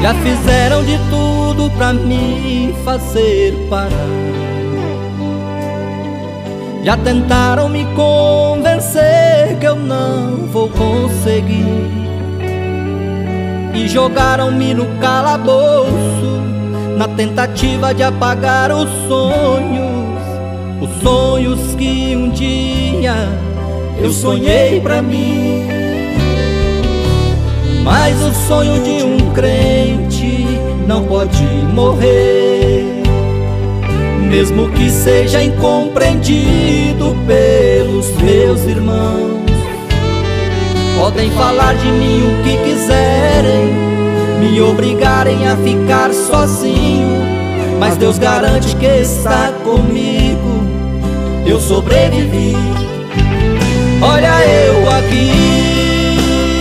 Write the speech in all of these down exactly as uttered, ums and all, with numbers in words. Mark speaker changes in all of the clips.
Speaker 1: Já fizeram de tudo pra me fazer parar. Já tentaram me convencer que eu não vou conseguir, e jogaram-me no calabouço na tentativa de apagar os sonhos, os sonhos que um dia eu sonhei pra mim. Mas o sonho de um crente não pode morrer, mesmo que seja incompreendido pelos meus irmãos. Podem falar de mim o que quiserem, me obrigarem a ficar sozinho, mas Deus garante que está comigo. Eu sobrevivi. Olha eu aqui,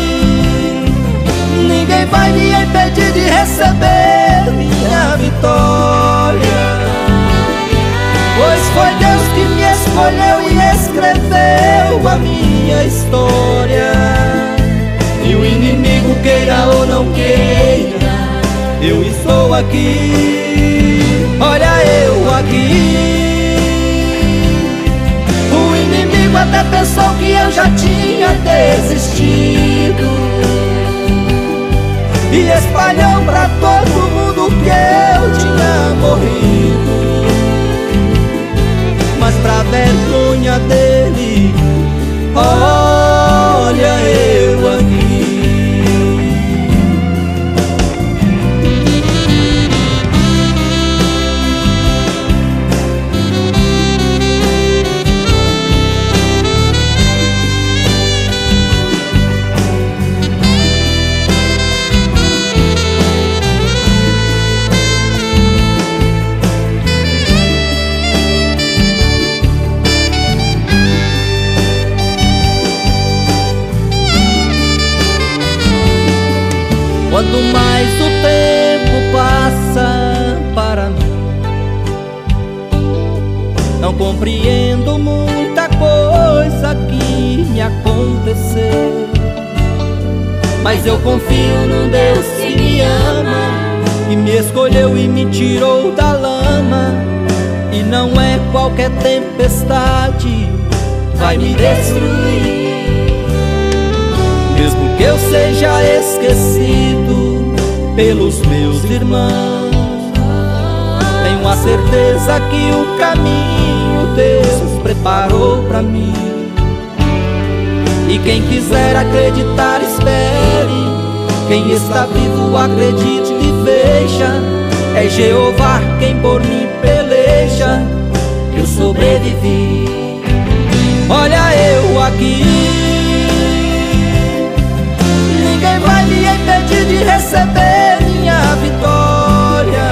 Speaker 1: ninguém vai me impedir de receber minha vitória, pois foi Deus que me escolheu e escreveu a minha história. E o inimigo queira ou não queira, eu estou aqui. Olha eu aqui. O inimigo até pensou que eu já tinha desistido, e espalhou pra todo mundo que eu tinha morrido. Mas pra vergonha dele, olha eu aqui. Quanto mais o tempo passa para mim, não compreendo muita coisa que me aconteceu, mas eu confio num Deus que me ama, e me escolheu e me tirou da lama. E não é qualquer tempestade vai me destruir, mesmo que eu seja esquecido pelos meus irmãos. Tenho a certeza que o caminho Deus preparou pra mim, e quem quiser acreditar, espere. Quem está vivo, acredite e veja. É Jeová quem por mim peleja. Eu sobrevivi. Olha eu aqui, ninguém vai me impedir de receber minha vitória,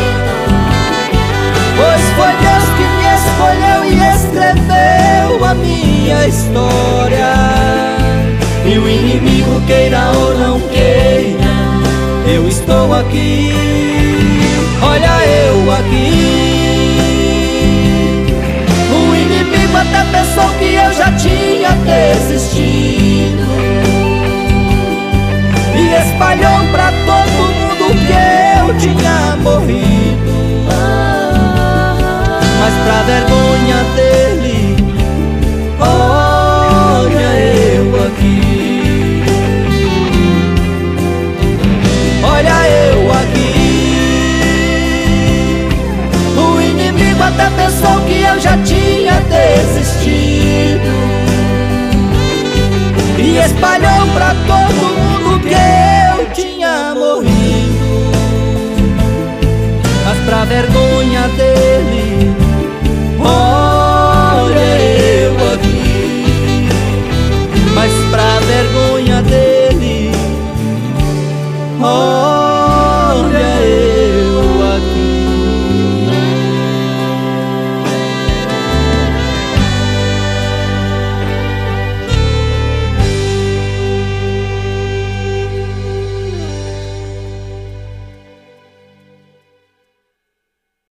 Speaker 1: pois foi Deus que me escolheu e escreveu a minha história. E o inimigo queira ou não queira, eu estou aqui. Olha eu aqui. O inimigo até pensou que eu já tinha desistido, e espalhou pra todo mundo que eu tinha morrido. Mas pra vergonha dele, olha eu aqui. Olha eu aqui. O inimigo até pensou que eu já tinha desistido, e espalhou pra todo mundo que eu tinha morrido. Mas pra vergonha dele, olha eu aqui. Mas pra vergonha dele, olha